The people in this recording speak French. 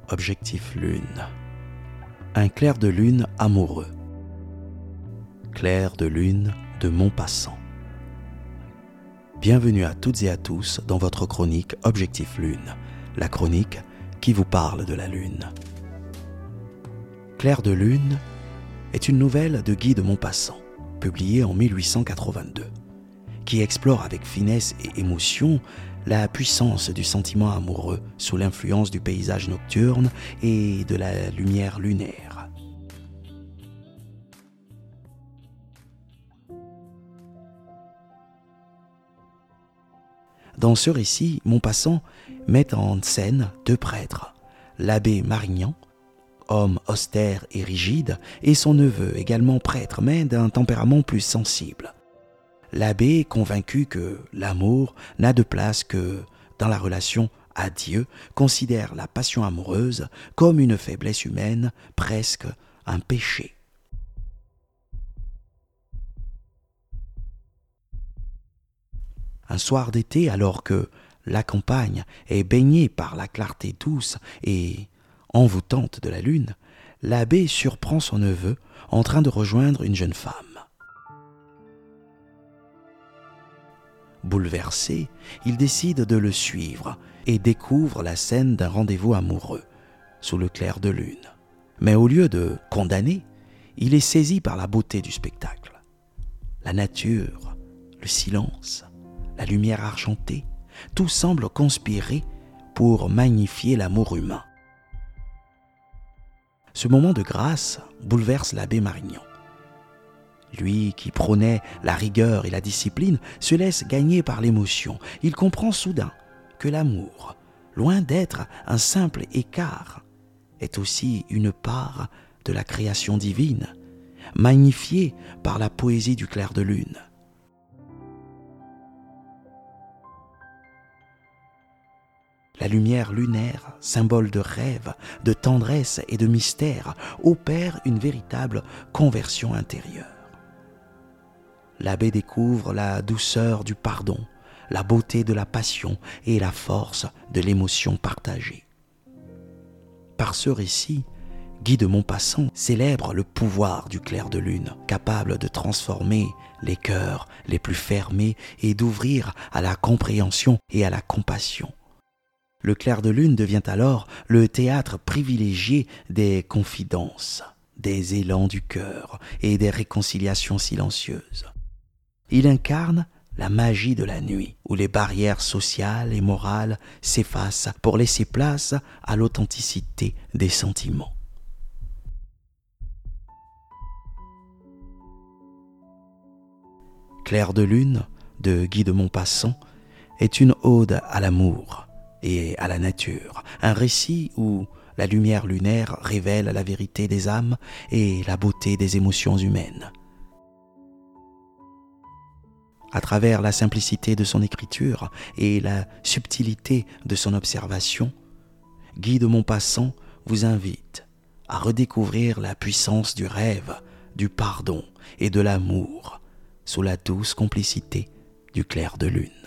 Objectif Lune. Un clair de lune amoureux. Clair de lune de Maupassant. Bienvenue à toutes et à tous dans votre chronique Objectif Lune, la chronique qui vous parle de la Lune. Clair de lune est une nouvelle de Guy de Maupassant, publiée en 1882, qui explore avec finesse et émotion la puissance du sentiment amoureux sous l'influence du paysage nocturne et de la lumière lunaire. Dans ce récit, Maupassant met en scène deux prêtres, l'abbé Marignan, homme austère et rigide, et son neveu, également prêtre, mais d'un tempérament plus sensible. L'abbé, convaincu que l'amour n'a de place que dans la relation à Dieu, considère la passion amoureuse comme une faiblesse humaine, presque un péché. Un soir d'été, alors que la campagne est baignée par la clarté douce et envoûtante de la lune, l'abbé surprend son neveu en train de rejoindre une jeune femme. Bouleversé, il décide de le suivre et découvre la scène d'un rendez-vous amoureux sous le clair de lune. Mais au lieu de condamner, il est saisi par la beauté du spectacle. La nature, le silence, la lumière argentée, tout semble conspirer pour magnifier l'amour humain. Ce moment de grâce bouleverse l'abbé Marignan. Lui qui prônait la rigueur et la discipline se laisse gagner par l'émotion. Il comprend soudain que l'amour, loin d'être un simple écart, est aussi une part de la création divine, magnifiée par la poésie du clair de lune. La lumière lunaire, symbole de rêve, de tendresse et de mystère, opère une véritable conversion intérieure. L'abbé découvre la douceur du pardon, la beauté de la passion et la force de l'émotion partagée. Par ce récit, Guy de Maupassant célèbre le pouvoir du clair de lune, capable de transformer les cœurs les plus fermés et d'ouvrir à la compréhension et à la compassion. Le clair de lune devient alors le théâtre privilégié des confidences, des élans du cœur et des réconciliations silencieuses. Il incarne la magie de la nuit, où les barrières sociales et morales s'effacent pour laisser place à l'authenticité des sentiments. Clair de lune de Guy de Maupassant est une ode à l'amour et à la nature, un récit où la lumière lunaire révèle la vérité des âmes et la beauté des émotions humaines. À travers la simplicité de son écriture et la subtilité de son observation, Guy de Maupassant vous invite à redécouvrir la puissance du rêve, du pardon et de l'amour sous la douce complicité du clair de lune.